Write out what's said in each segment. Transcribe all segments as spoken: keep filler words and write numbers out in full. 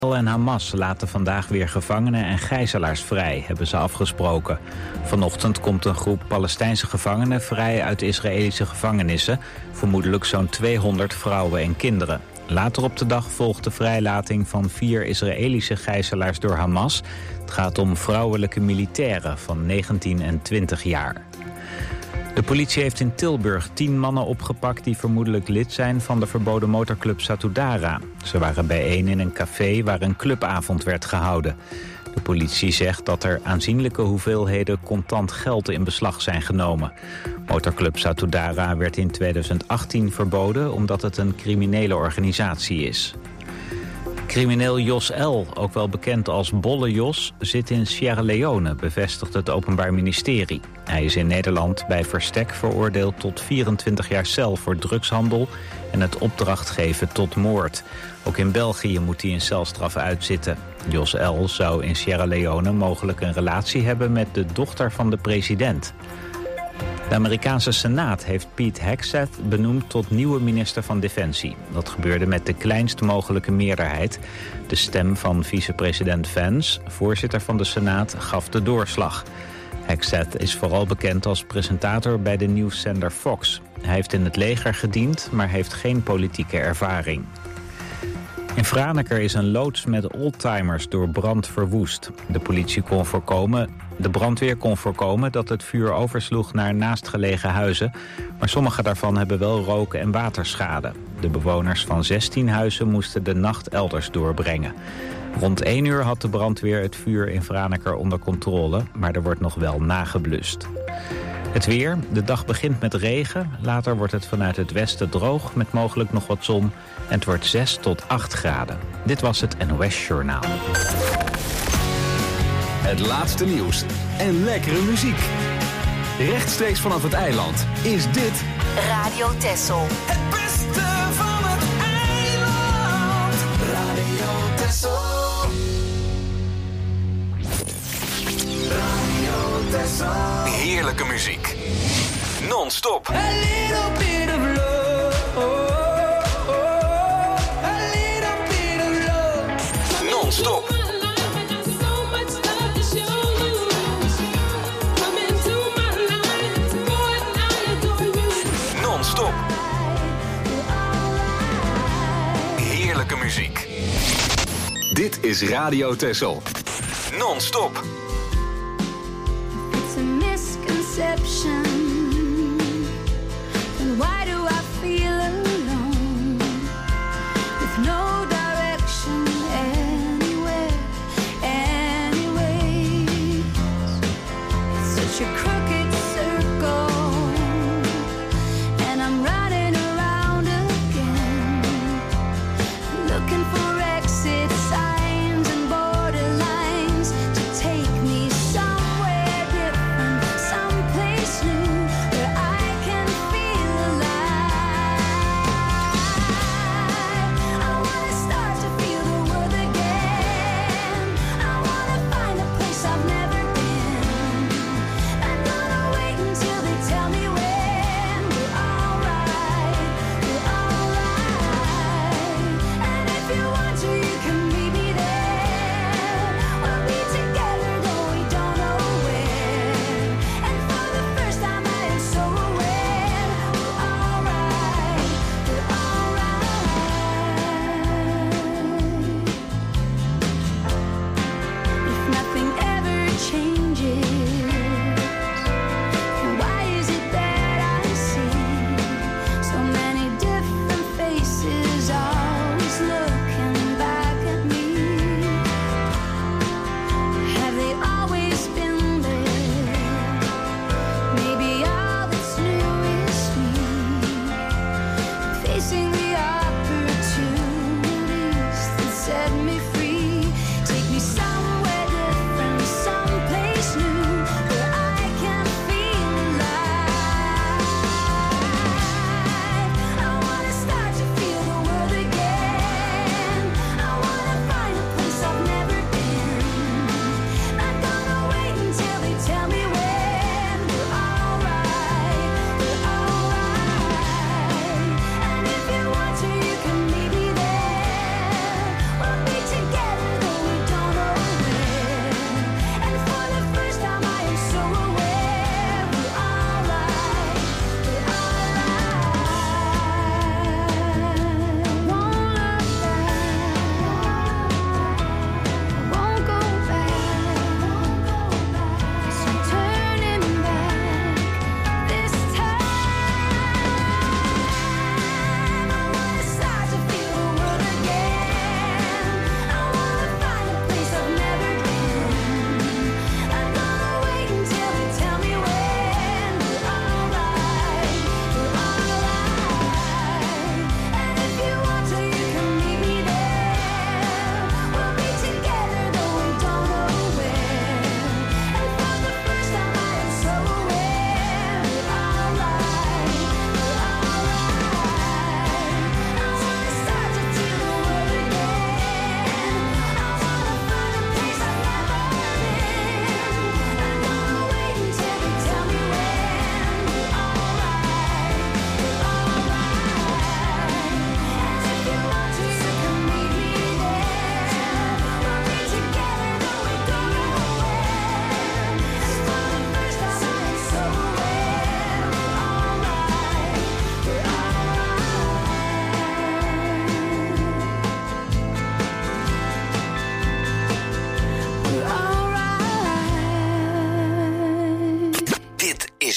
en Hamas laten vandaag weer gevangenen en gijzelaars vrij, hebben ze afgesproken. Vanochtend komt een groep Palestijnse gevangenen vrij uit Israëlische gevangenissen, vermoedelijk zo'n tweehonderd vrouwen en kinderen. Later op de dag volgt de vrijlating van vier Israëlische gijzelaars door Hamas. Het gaat om vrouwelijke militairen van negentien en twintig jaar. De politie heeft in Tilburg tien mannen opgepakt die vermoedelijk lid zijn van de verboden motorclub Satudara. Ze waren bijeen in een café waar een clubavond werd gehouden. De politie zegt dat er aanzienlijke hoeveelheden contant geld in beslag zijn genomen. Motorclub Satudara werd in tweeduizend achttien verboden omdat het een criminele organisatie is. Crimineel Jos L., ook wel bekend als Bolle Jos, zit in Sierra Leone, bevestigt het Openbaar Ministerie. Hij is in Nederland bij verstek veroordeeld tot vierentwintig jaar cel voor drugshandel en het opdracht geven tot moord. Ook in België moet hij een celstraf uitzitten. Jos L. zou in Sierra Leone mogelijk een relatie hebben met de dochter van de president. De Amerikaanse Senaat heeft Pete Hegseth benoemd tot nieuwe minister van Defensie. Dat gebeurde met de kleinst mogelijke meerderheid. De stem van vicepresident Vance, voorzitter van de Senaat, gaf de doorslag. Hegseth is vooral bekend als presentator bij de nieuwszender Fox. Hij heeft in het leger gediend, maar heeft geen politieke ervaring. In Franeker is een loods met oldtimers door brand verwoest. De politie kon voorkomen, de brandweer kon voorkomen dat het vuur oversloeg naar naastgelegen huizen, maar sommige daarvan hebben wel rook- en waterschade. De bewoners van zestien huizen moesten de nacht elders doorbrengen. Rond één uur had de brandweer het vuur in Franeker onder controle, maar er wordt nog wel nageblust. Het weer. De dag begint met regen. Later wordt het vanuit het westen droog met mogelijk nog wat zon. En het wordt zes tot acht graden. Dit was het N O S Journaal. Het laatste nieuws en lekkere muziek. Rechtstreeks vanaf het eiland is dit Radio Texel. Het beste van het eiland. Radio Texel. Radio Texel. heerlijke muziek. Non-stop. A little bit of love. A little bit of love. Non-stop. Non-stop. Heerlijke muziek. Dit is Radio Texel. Non-stop. It's a misconception. And why do I feel alone? With no direction anywhere, anyways. It's such a crooked circle. And I'm running around again. Looking for exit signs and borderlines to take me somewhere different, someplace new.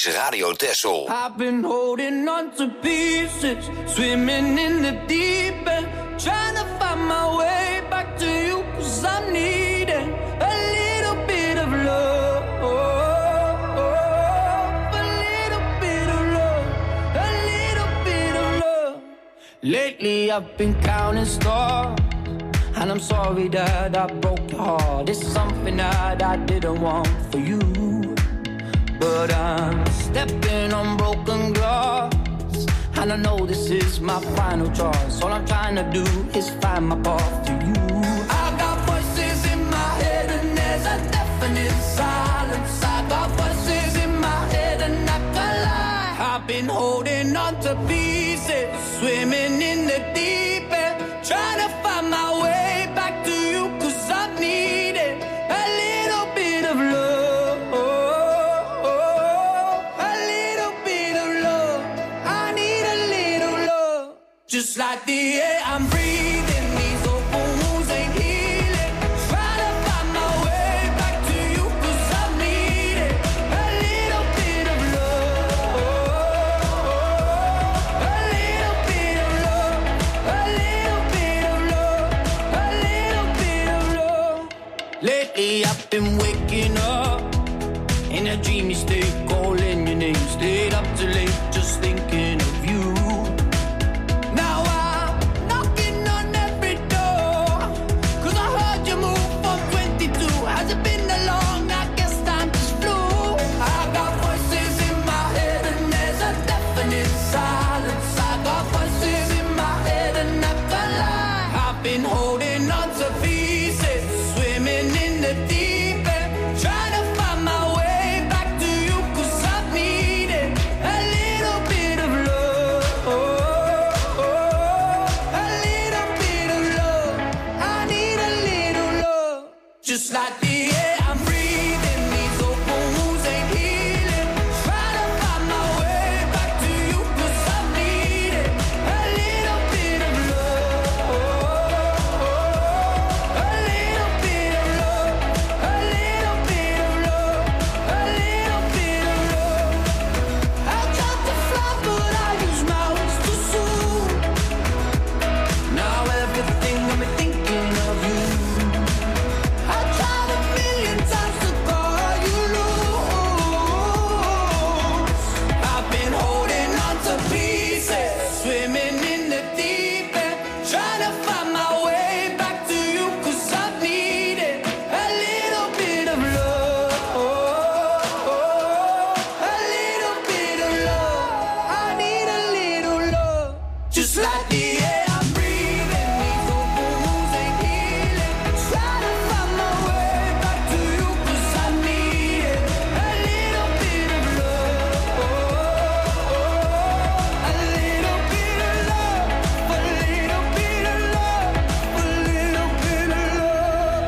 is Radio Texel. I've been holding on to pieces, swimming in the deep end, trying to find my way back to you, 'cause I'm needing a little bit of love, a little bit of love, a little bit of love. Lately I've been counting stars, and I'm sorry that I broke your heart. It's something that I didn't want for you, but I'm stepping on broken glass, and I know this is my final choice. All I'm trying to do is find my path to you. I got voices in my head and there's a deafening silence. I got voices in my head and I can't lie. I've been holding on to pieces, swimming in the deep end, trying to find my way back to you, 'cause I need it, a little bit of love, a little bit of love. I need a little love, just like the air I'm breathing. These open wounds ain't healing. Try to find my way back to you, 'cause I need it, a little bit of love, a little bit of love, a little bit of love, a little bit of love. Lately I've been waking up in a dreamy state, calling your name, stayed up too late, just thinking of you. Now I'm knocking on every door, 'cause I heard you move from twenty-two. Has it been that long? I guess time just flew. I got voices in my head and there's a deafening silence. I got voices in my head and I can't lie. I've been holding on to pieces, swimming in the deep end, trying to find my way back to you, 'cause I need it, a little bit of love, a little bit of love. I need a little love, just like the air I'm breathing. These open wounds ain't healing. Try to find my way back to you, 'cause I need it, a little bit of love, a little bit of love, a little bit of love, a little bit of love. I tried to fly, but I use my wings too soon. Now everything got me thinking of you. I tried a million times to call you loose. I've been holding on to pieces, swimming in the deep end, trying to find my way back to you, 'cause I need it, a little bit of love, a little bit of love. I need a little love, just like the air I'm breathing. These open wounds ain't healing. Try to find my way back to you, 'cause I need it, a little bit of love, a little bit of love, a little bit of love, a little bit of love.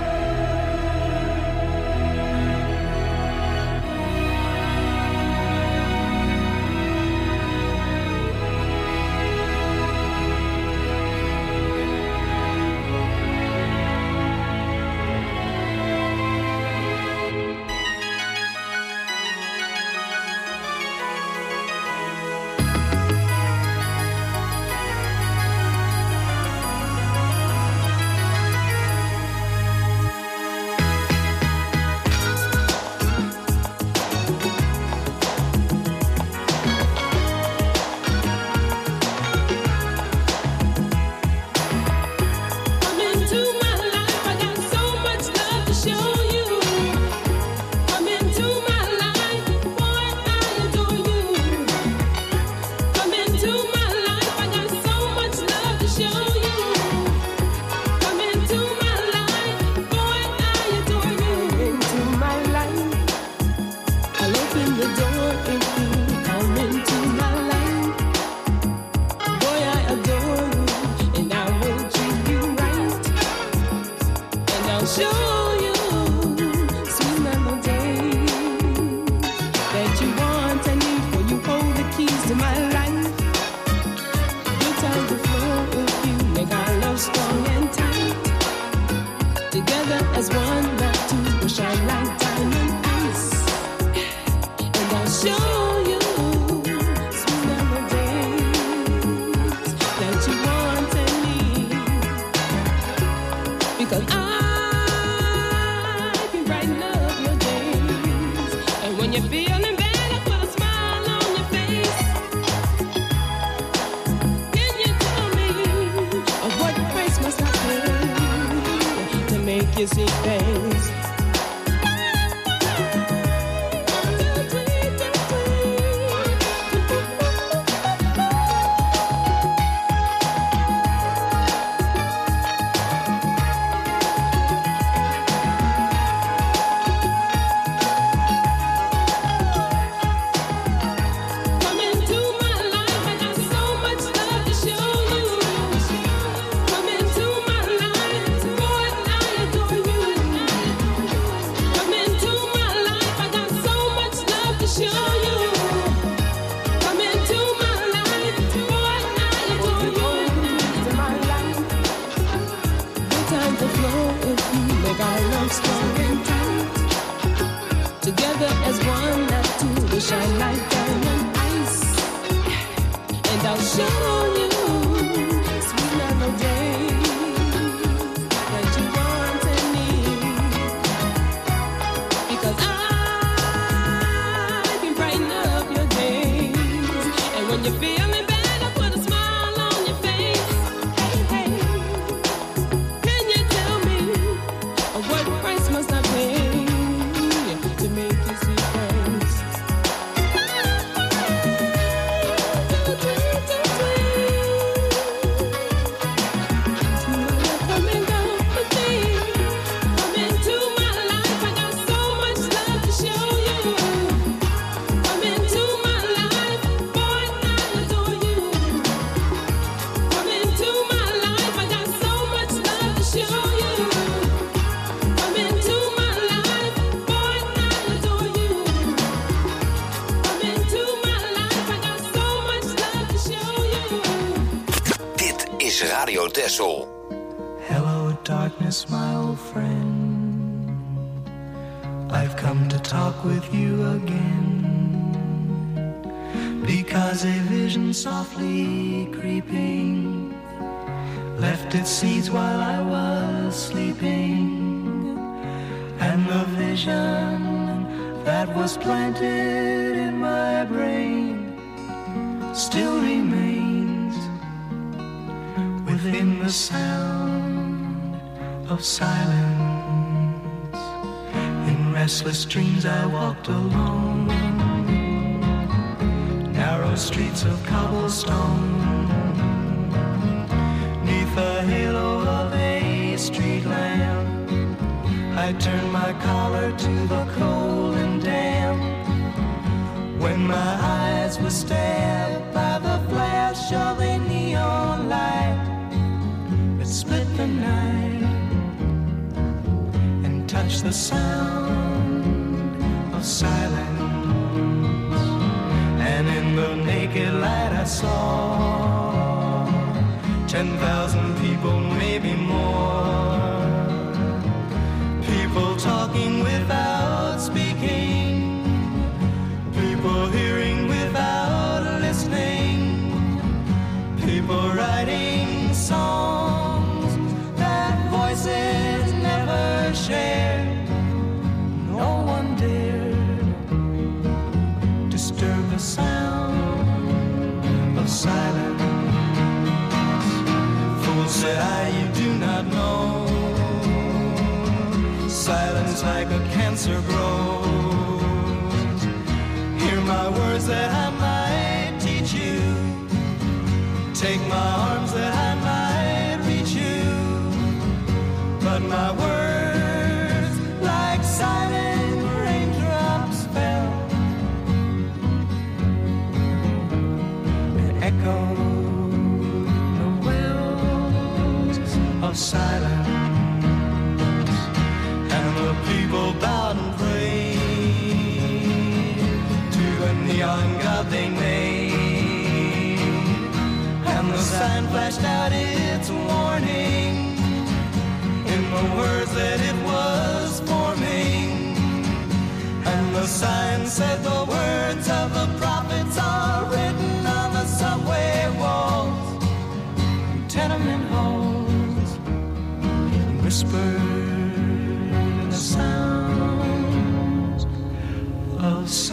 Come into my life, I got so much love to show you. Come into my life, boy, I adore you. Come into my life, I got so much love to show you. Come into my life, boy, I adore you. Into my life, I'll open the door if you come into my life. Boy, I adore you, and I will treat you right, and I'll show you sweet melodies that you want and need, for you hold the keys to my life. Good time to flow with you, make our love strong and tight. Together as one, not two, will shine like diamond ice, and I'll show you When you're feeling bad, I put a smile on your face. Can you tell me uh, what price must I pay to make you see things? Together as one, not two, we shine like diamond ice. And I'll show you sweet melodies that you want and need. Because I can brighten up your days. And when you're feeling bad, I put a smile on your face. Hey, hey, can you tell me what price must I pay to make you see things? Come and go with me. Come into my life. I got so much love to show you. Come into my life, boy, I adore you. Come into my life. I got so much love to show you. Come into my life, boy, I adore you. Come into my life, I got so much love to show you. Dit is Radio Texel. Hello, darkness, my old friend. I've come to talk with you again. Because a vision softly creeping left its seeds while I was sleeping. And the vision that was planted in my brain still remains within the sound of silence. In restless dreams I walked alone, narrow streets of cobblestone, neath the halo of a street lamp. I turned my collar to the cold and damp, when my eyes were stabbed by the flash of a neon light that split the night and touched the sound of silence. And in the naked light I saw ten thousand people, maybe more, people talking without speaking, people hearing without listening, people writing songs that voices never shared. No one dared disturb the sound of silence. Fool, said I, you do not know, silence like a cancer grows. Hear my words that I might teach you, take my arms that I might reach you. But my words, like silent raindrops, fell and echoed the wells of silence. And the people bowed and prayed to the neon god they made. And the sign flashed out its warning in the words that it was forming. And the sign said the words of the prophets are written on the subway walls and tenement halls, and whispered in the sounds of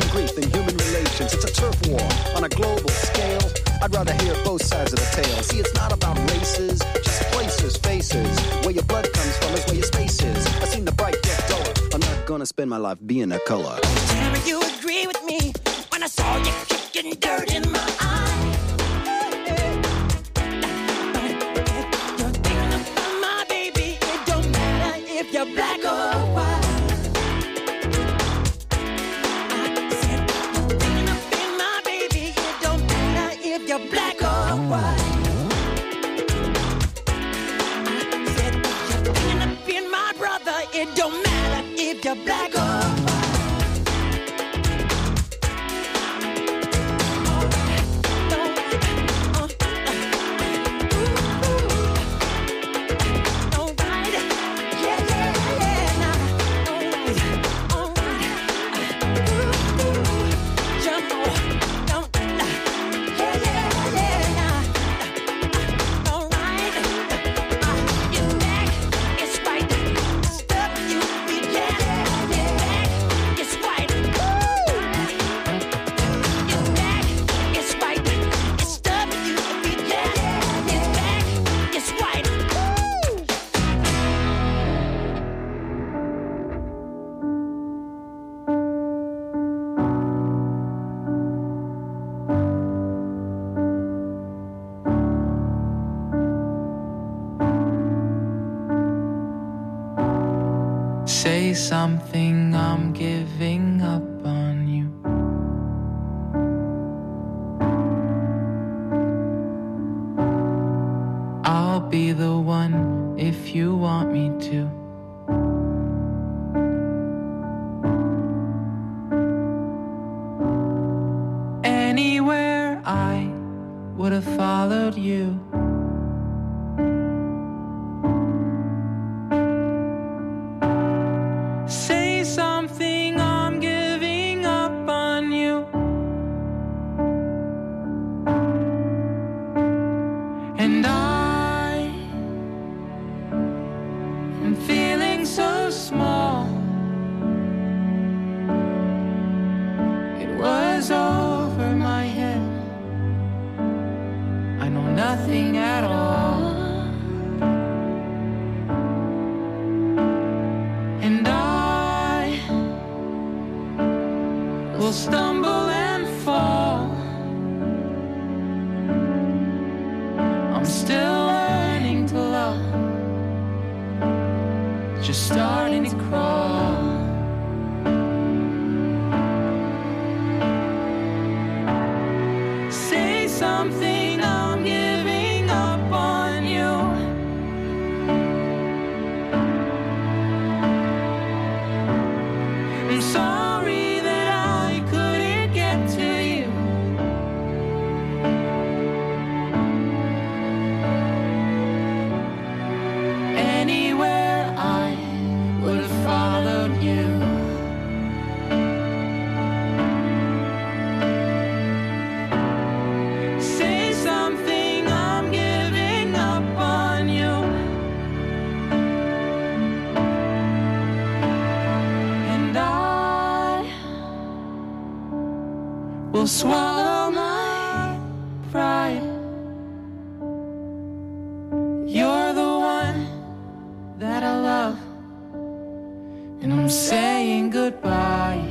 grief in human relations. It's a turf war on a global scale. I'd rather hear both sides of the tale. See, it's not about races, just places, faces. Where your blood comes from is where your space is. I've seen the bright get duller. I'm not gonna spend my life being a color. Tell me you agree with me when I saw you kicking dirt in my eye. You're thinking about my baby. It don't matter if you're black or white. I said you're thinking about my baby. It don't matter if you're black or white. I said you're thinking of being my brother. It don't matter if you're black or white. Say something, I'm giving up on you. I'll be the one if you want me to. Anywhere I would have followed you. Say something, I'm giving up on you. And I am feeling so small. It was over my head. I know nothing at all. And I will stumble and fall. I'm still learning to love, just starting to crawl. Say something, I'm giving up on you. I'm sorry that I couldn't get to you. Anywhere I would have followed you. Say something, I'm giving up on you. And I will swallow my pride. You're the one that I love, and I'm saying goodbye.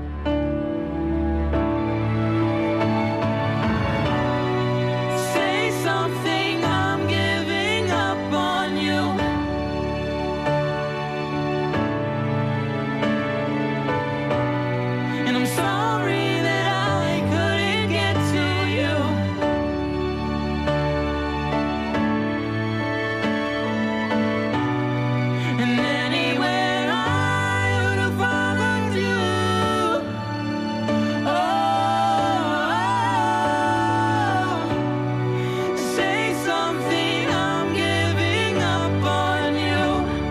Say something, I'm giving up on you. And I'm sorry that I couldn't get to you. And anywhere I would have followed you. Oh, say something, I'm giving up on you.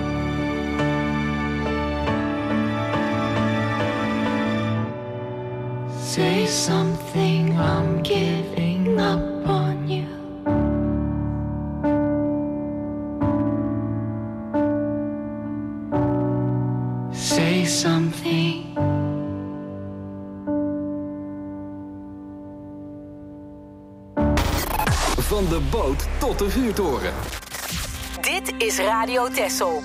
Say something, I'm giving up on you. Say something. Van de boot tot de vuurtoren. Dit is Radio Texel.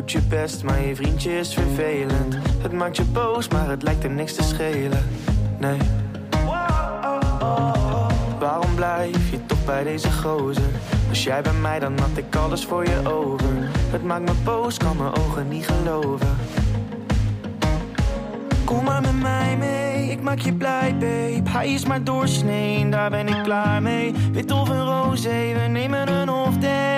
doet je best, maar je vriendje is vervelend. Het maakt je boos, maar het lijkt hem niks te schelen. Nee. Waarom blijf je toch bij deze gozer? Als jij bij mij, dan had ik alles voor je over. Het maakt me boos, kan mijn ogen niet geloven. Kom maar met mij mee, ik maak je blij, babe. Hij is maar doorsnee, daar ben ik klaar mee. Wit of een roze, we nemen een off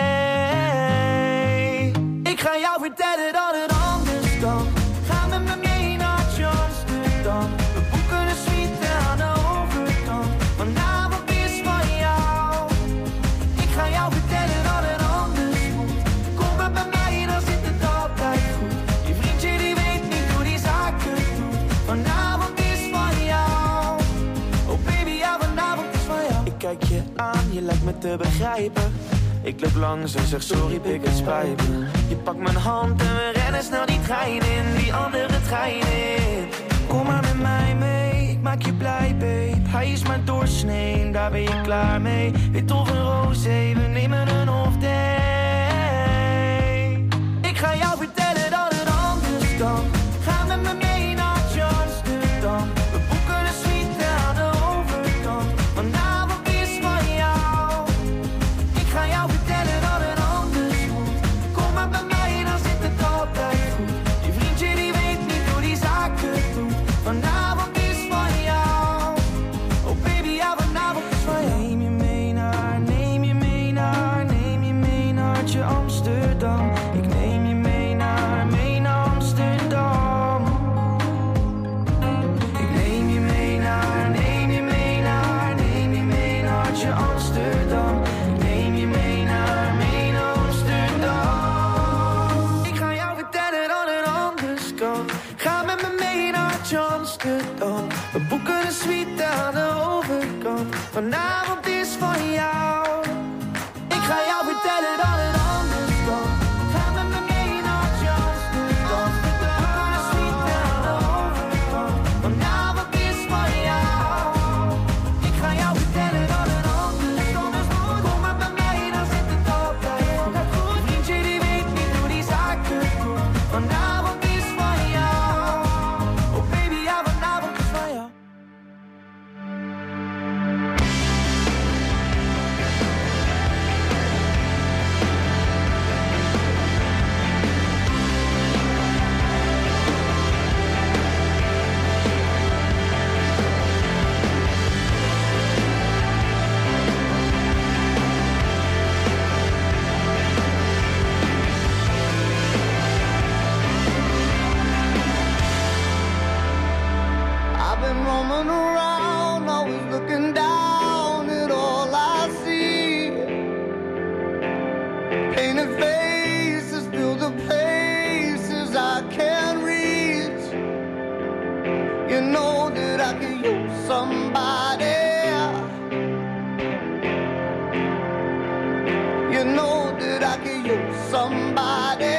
day. Ik ga jou vertellen dat het anders kan. Ga met me mee naar Amsterdam. We boeken een suite aan de overkant. Vanavond is van jou. Ik ga jou vertellen dat het anders moet. Kom maar bij mij, dan zit het altijd goed. Je vriendje die weet niet hoe die zaken doet. Vanavond is van jou. Oh baby, ja, vanavond is van jou. Ik kijk je aan, je lijkt me te begrijpen. Ik loop langs en zeg sorry, pik, het spijt me. Je pakt mijn hand en we rennen snel die trein in. Die andere trein in. Kom maar met mij mee, ik maak je blij, babe. Hij is maar doorsnee, daar ben je klaar mee. Wit of een roze, we nemen een off day. Ik ga jou vertellen dat het anders kan. Ga met me mee naar Amsterdam. We boeken een suite aan de overkant. Vanavond is van jou. Ik ga jou vertellen dat het anders moet. Kom maar bij mij, dan zit het altijd goed. Je vriendje die weet niet hoe die zaken doet. Vanavond is van jou. Oh baby, ja, vanavond is van jou. Neem je mee naar, neem je mee naar, neem je mee naar je Amsterdam. Ik neem je mee naar, mee naar Amsterdam. Ik neem je mee naar, neem je mee naar, neem je mee naar je Amsterdam. Ik neem je mee naar, mee naar Amsterdam. Ik ga jou vertellen dat het anders kan. Ga met me mee naar Amsterdam. We boeken een suite aan de overkant. Vanavond is van jou. Ik ga jou vertellen dat het anders kan. Ga met me mee naar Amsterdam. We boeken een suite aan de overkant. Vanavond is van jou. Ik ga jou vertellen dat het anders kan. Kom maar bij mij, dan zit het altijd goed. Je vriendje die weet niet hoe die zaken doet. Vanavond is van jou. Oh baby, ja, vanavond is van jou. I've been roaming around, always looking down at all I see. Painted faces fill the places I can't reach. You know that I could use somebody. You know that I could use somebody.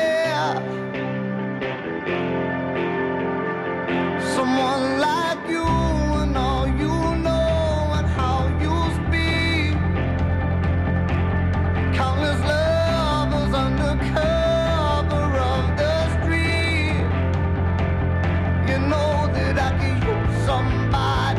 Someone like you and all you know and how you speak. Countless lovers under cover of the street. You know that I could use somebody.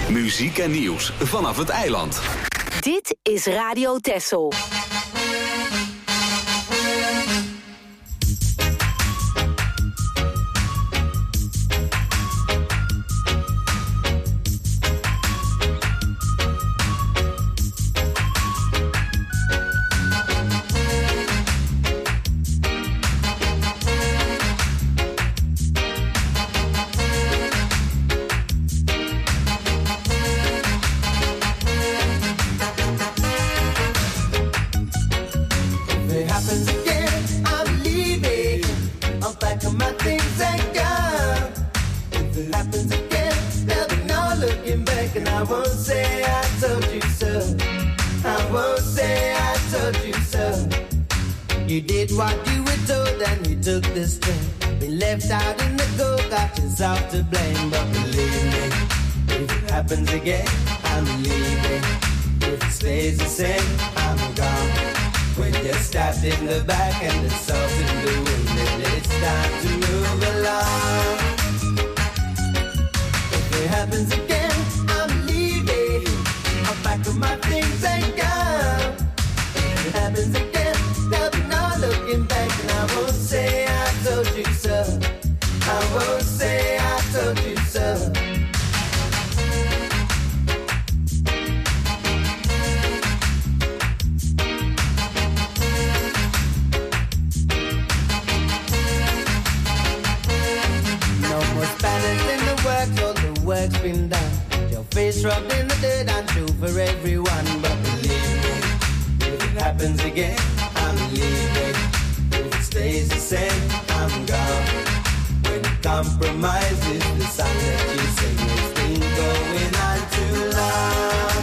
Muziek en nieuws vanaf het eiland. Dit is Radio Texel. You did what you were told and you took the strain. Been left out in the cold, got yourself to blame. But believe me, if it happens again, I'm leaving. If it stays the same, I'm gone. When you're stabbed in the back and the salt in the wind, then it's time to move along. If it happens again, I'm leaving. I'll pack up my things and go. If it happens again, there'll be no looking back, and I won't say I told you so. I won't say I told you so. No more Spanish in the works, all the work's been done. Your face rubbed in the dirt, I'm true for everyone, but believe me, if it happens again, I'm leaving. If it stays the same, I'm gone. When compromise is the song that you sing, it's been going on too long.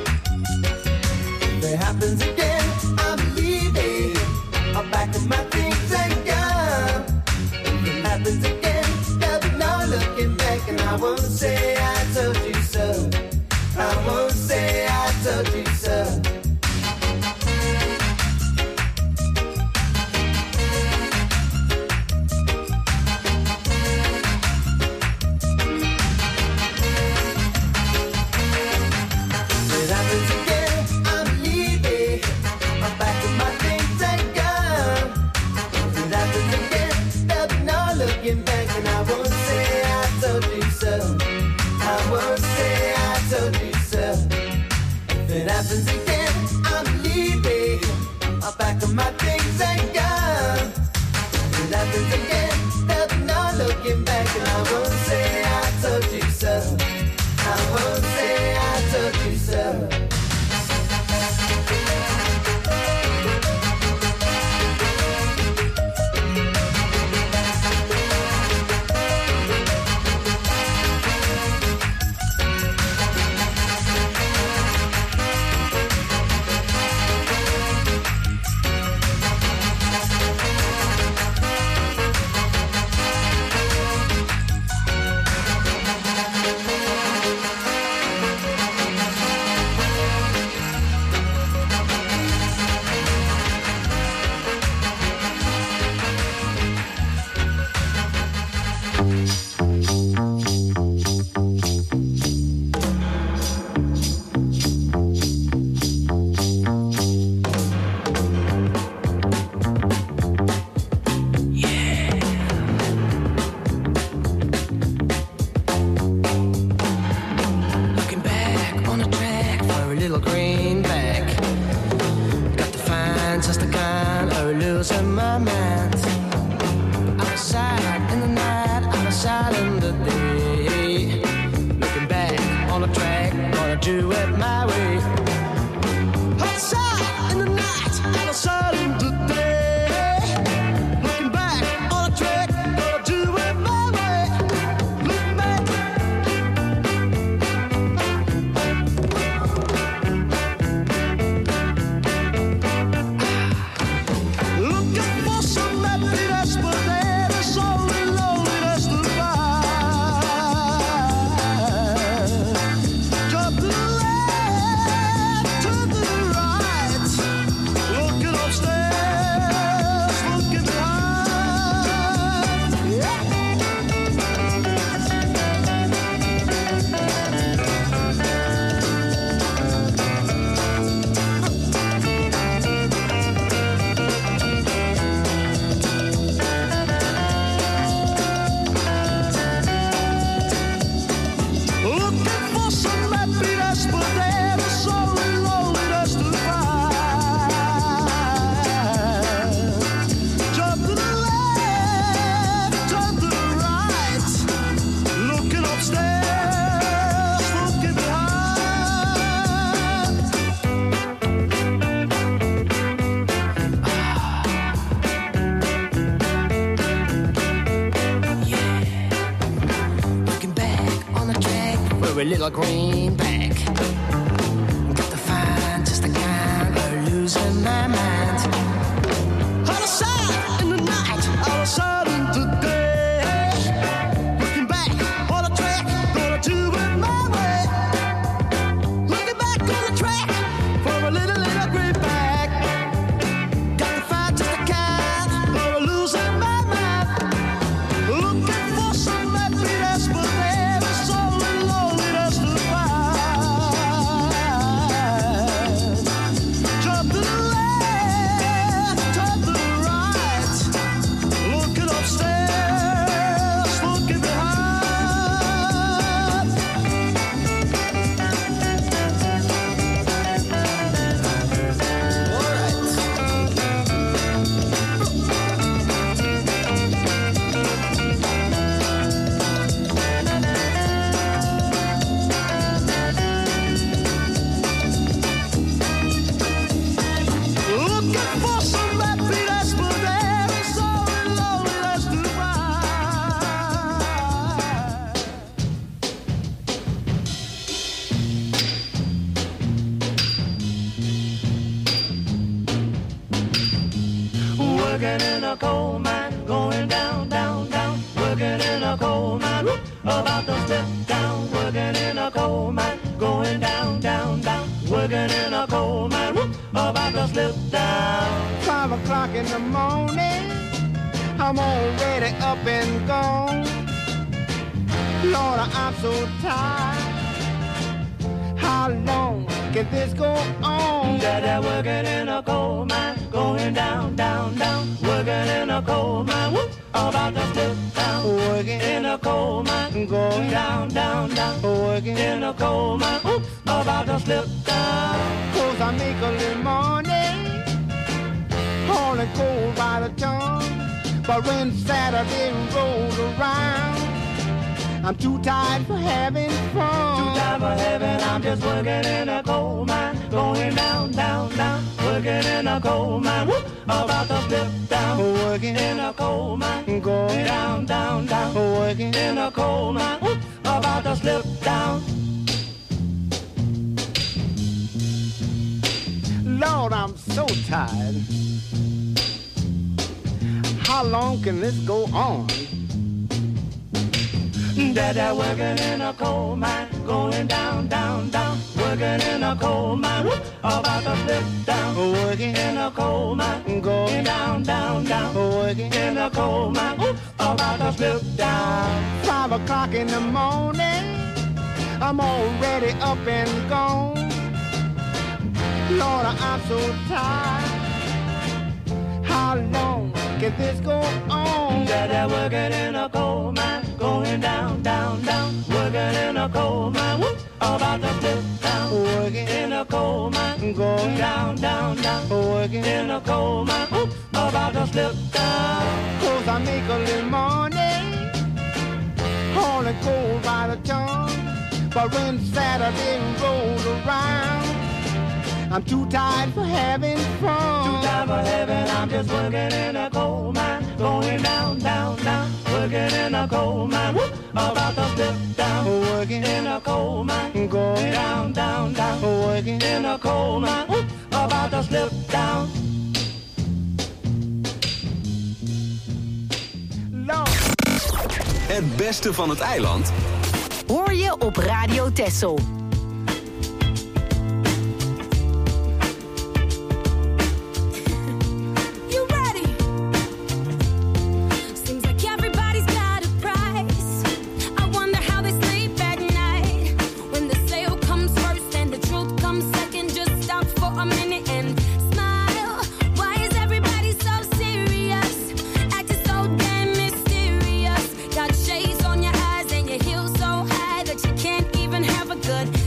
If it happens again, I'm leaving. I'll pack up my things and go. If it happens again, there'll be no looking back, and I won't say I told you so. I won't say I told you so. Happens again, I'm leaving. I'll pack up my things and go. If it happens again, there'll be no looking back, and I won't say I told you so. I won't say I told you so. Looking for some for a little greenback. Got to find just the kind of losing my mind. Out of sight in the night, out of sight in the day. Looking back on the track, gonna do it my way. Looking back on the track for a little, little greenback. Got to find just the kind of losing my mind. Looking for some happiness, but there is so loneliness to find. Jump to the left, turn to the right. Looking upstairs, looking behind. All right. Looking for some happiness, but there is so loneliness to find. Working in a coal mine, going down, down, down. Working in a coal mine, whoop, about to slip down. Working in a coal mine, going down, down, down. Working in a coal mine, whoop, about to slip down. Five o'clock in the morning, I'm already up and gone. Lord, I'm so tired. How long can this go on? Dada working in a coal mine, going down, down, down. Working in a coal mine, whoop, about to slip down. Working In a coal mine, going down, down, down. working. In a coal mine, whoop, about to slip down. Cause I make a little money, hauling coal by the ton. But when Saturday rolls around, I'm too tired for having fun. Too tired for heaven, I'm just working in a coal mine, going down, down, down. Working in a coal mine, whoop, about to slip down. Working In a coal mine, going down, down, down. working. In a coal mine, whoop, about to slip down. Lord, I'm so tired. How long can this go on? Dada working in a coal mine, going down, down, down. Working in a coal mine, whoop, about to slip down. Working In a coal mine, going down, down, down. working. In a coal mine, whoop, about to slip down. Five o'clock in the morning, I'm already up and gone. Lord, I'm so tired. How long can this go on? Dada working in a coal mine, going down, down, down. Working in a coal mine, whoop, about to slip down. Working In a coal mine, going down, down, down. working. In a coal mine, whoop, about to slip down. Cause I make a little money, hauling coal by the ton. But when Saturday rolls around, I'm too tired for having fun. Too tired for heaven, I'm just working in a coal mine, going down, down, down. Working in a coal mine, whoop, about to slip down. Working In a coal mine, going down, down, down. working. In a coal mine, whoop, about to slip down. Lord. Het beste van het eiland Hoor je op Radio Texel. You ready? Seems like everybody's got a price. I wonder how they sleep at night. When the sale comes first and the truth comes second, just stop for a minute and smile. Why is everybody so serious? Acting so damn mysterious. Got shades on your eyes and your heels so high that you can't even have a good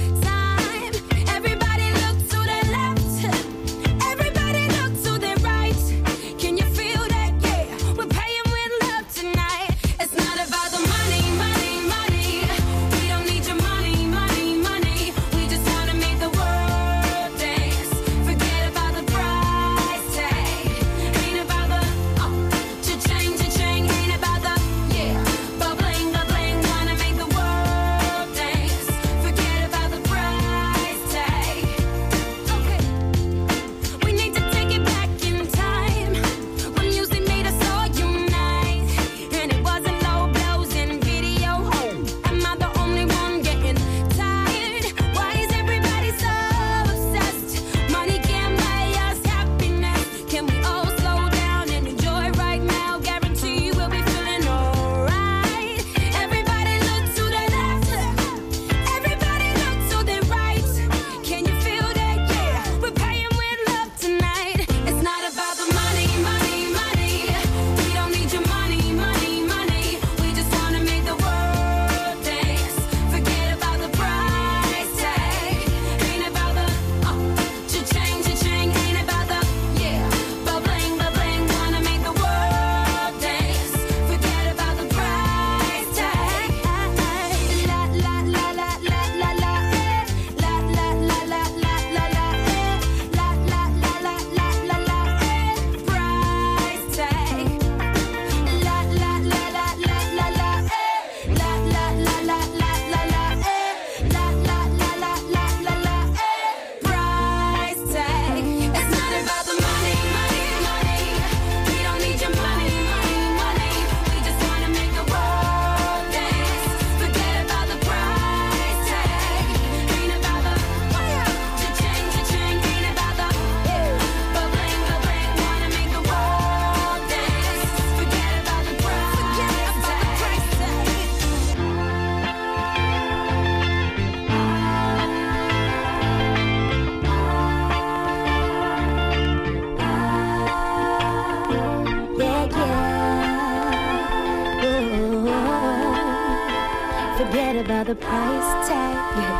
about the price tag.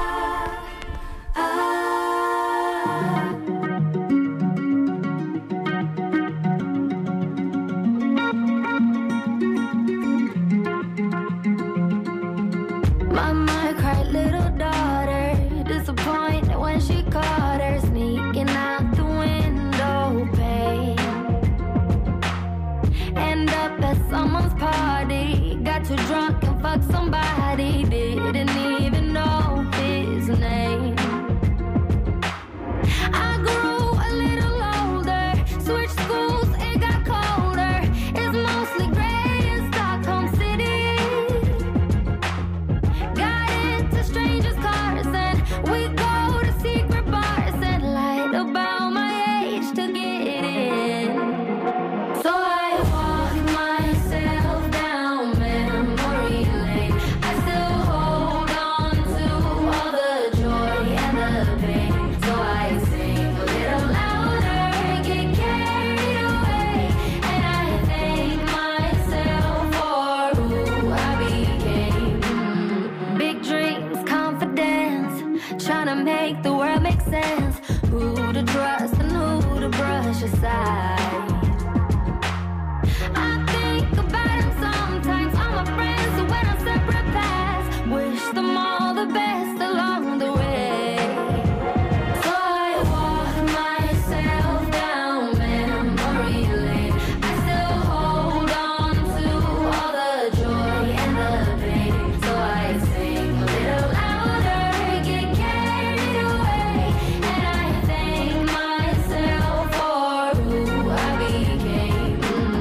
Mama cried, little daughter, disappointed when she caught her sneaking out the window pane. End up at someone's party, got too drunk and fucked somebody, didn't even know his name. I grew a little older, switched schools, it got colder. It's mostly gray in Stockholm City. Got into strangers' cars and we go to secret bars and lied about my age to get in. So I walk myself down memory lane. I still hold on to all the joy and the pain. So I sing a little louder, get carried away, and I thank myself for who I became. Big dreams, confidence, trying to make the world make sense. Who to trust and who to brush aside. I think about him sometimes, all my friends who went on separate paths. Wish them all the best along the way. So I walk myself down memory lane. I still hold on to all the joy and the pain. So I sing a little louder, get carried away, and I thank myself for who I became.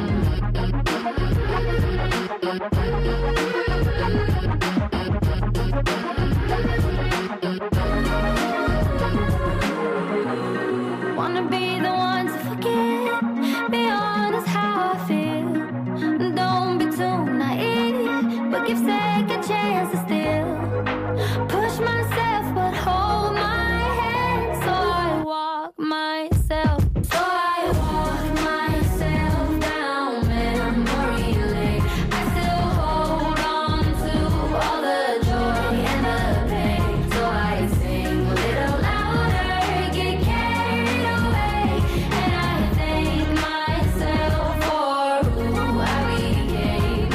Wanna be the one to forget, be honest how I feel. Don't be too naive, but give second chances still. Push myself, but hold my hand. So I walk myself, so I walk myself down memory lane. I still hold on to all the joy and the pain. So I sing a little louder, get carried away, and I thank myself for who I became.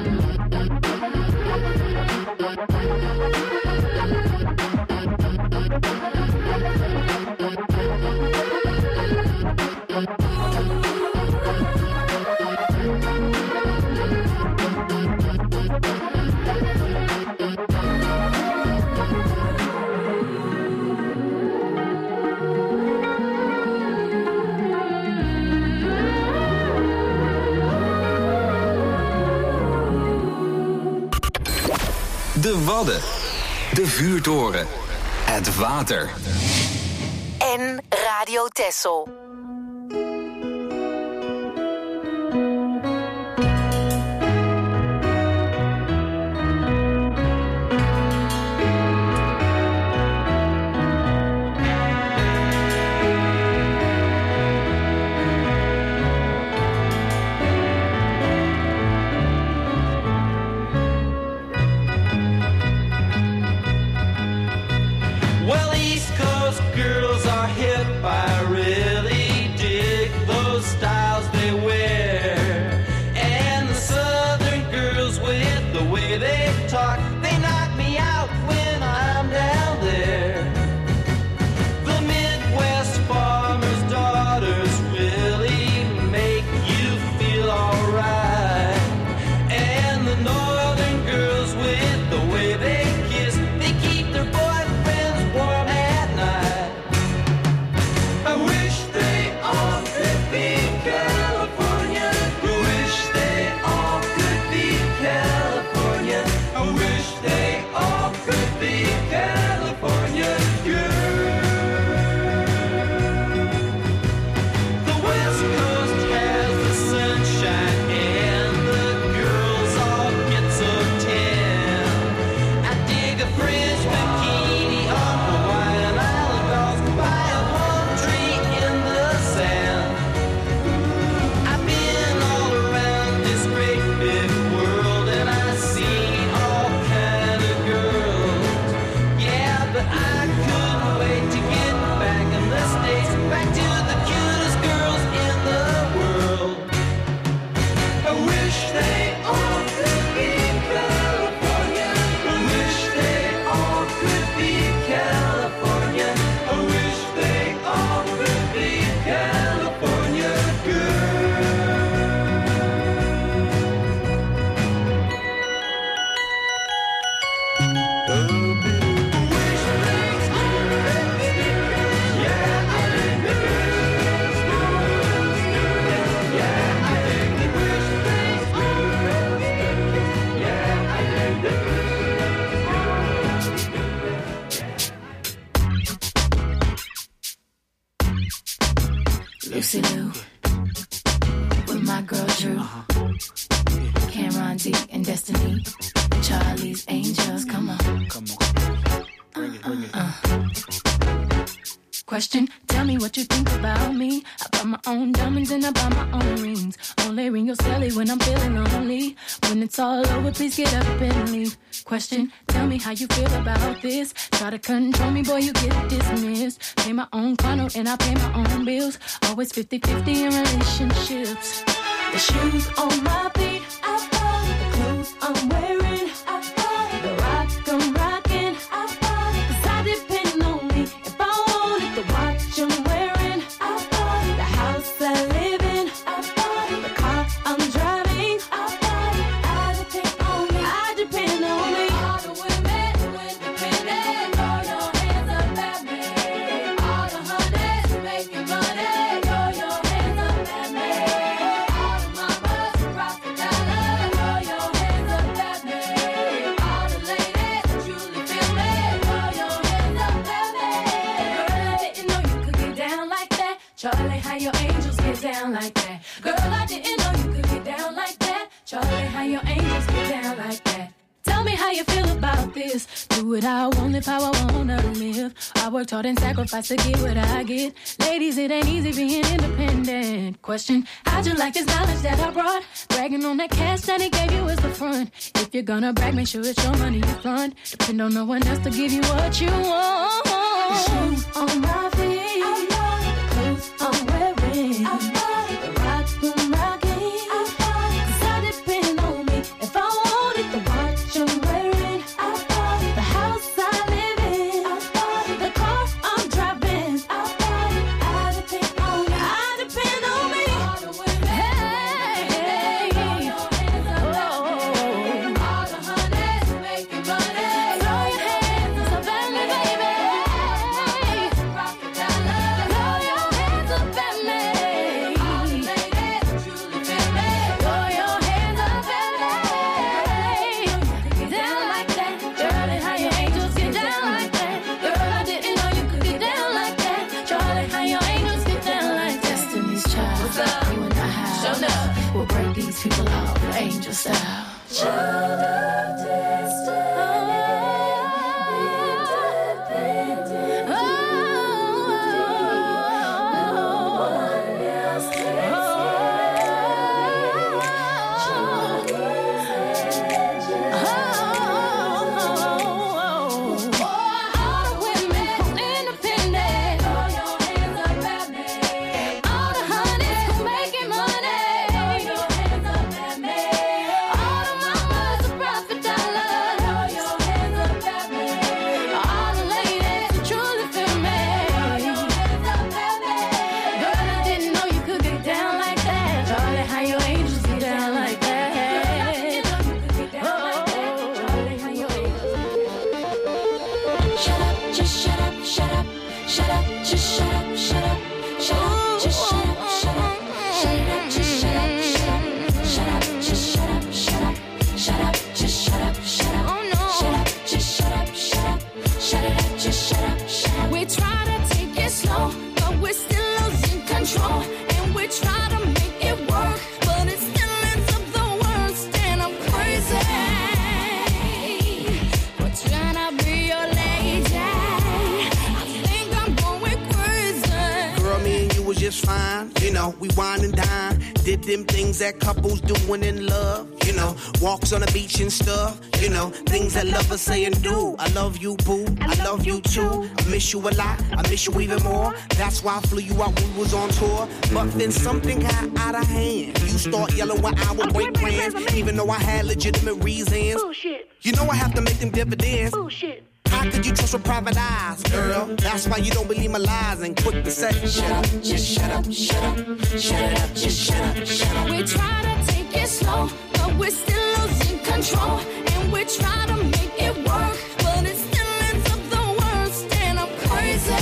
De Wadden. De Vuurtoren. Het water. En Radio Texel. Well, East Coast girls are hit by really phone rings. Only ring your celly when I'm feeling lonely. When it's all over, please get up and leave. Question, tell me how you feel about this. Try to control me, boy, you get dismissed. Pay my own condo and I pay my own bills. Always fifty-fifty in relationships. The shoes on my feet, I bought the clothes I'm wearing. I bought the rock I'm rocking. I bought it 'cause I depend on me. If I want it, the watch I'm wearing. I bought it. The house I live in. I bought it. The car I'm driving. I bought it. I depend on me. I depend on me. All the women who independent, throw your hands up at me. All the honeys who making money, throw your hands up at me. All the mamas who rock the dollar, throw your hands up at me. All the ladies who truly feel me, throw your hands up at me. Girl, I didn't know you could get down like that. Charlie, how your angels get down like that. Girl, I didn't know you could get down like that. Charlie, how your angels get down like that. Tell me how you feel about this. Do what I want, live how I wanna live. I worked hard and sacrificed to get what I get. Ladies, it ain't easy being independent. Question, how'd you like this knowledge that I brought? Bragging on that cash that he gave you is the front. If you're gonna brag, make sure it's your money you fund. Depend on no one else to give you what you want. The shoes on my feet, I bought it. The clothes I'm wearing, I bought it. The rock I'm rocking, I bought it. 'Cause I depend on me. If I want it, the watch I'm wearing, I bought it. The house I live in, I bought it. The car I'm driving, I bought it. I depend on me. I depend on me. All the women, hey, throw your hands up at me. All the honeys who making money, throw your hands up at me, baby. Rock the dollar, throw your hands up at me. All the ladies who truly feel me, throw your hands up at me. Get down like that. Charlie, how your angels get down like that. Girl, I didn't know you could get down like that. Charlie, how your angels get down like that. Destiny's Child. What's up? You and I have. Show up. We'll break these people out, angel style. Child of destiny. Independent. Oh, no one else can Fine, you know, we wine and dine. Did them things that couples doing in love, you know, walks on the beach and stuff, you know, things that lovers say and do. I love you, boo, I love you too. I miss you a lot, I miss you even more. That's why I flew you out when we was on tour. But then something got out of hand. You start yelling when I would break plans, even though I had legitimate reasons. Bullshit. You know I have to make them dividends. Bullshit. How could you trust with private eyes, girl? That's why you don't believe my lies and quick to say, shut up, just shut up, shut up, shut it up, just shut up, shut up. We try to take it slow, but we're still losing control. And we try to make it work, but it still ends up the worst. And I'm crazy.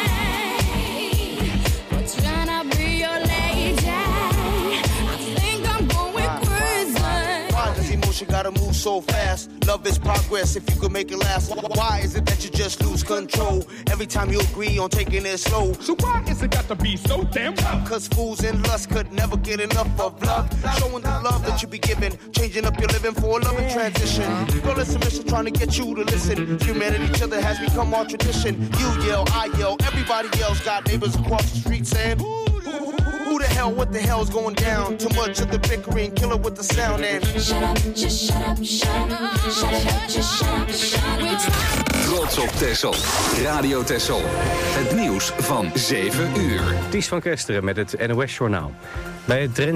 We're trying to be your lady. I think I'm going crazy. Why does emotion gotta move so fast? Love is progress if you could make it last. Why is it that you just lose control every time you agree on taking it slow? So why is it got to be so damn tough? Cause fools in lust could never get enough of love. Showing the love that you be giving, changing up your living for a loving transition. Girl, it's a mission trying to get you to listen. Humanity, each other has become our tradition. You yell, I yell, everybody else got neighbors across the street saying, ooh, ooh, ooh. Who the hell, what the hell's going down? Too much of the bickering, kill it with the sound and Shut up, just shut up, shut up, shut up, just shut up, shut up. Trots op Texel. Radio Texel. Het nieuws van zeven uur. Ties van Kesteren met het N O S-journaal. Bij het Drenthe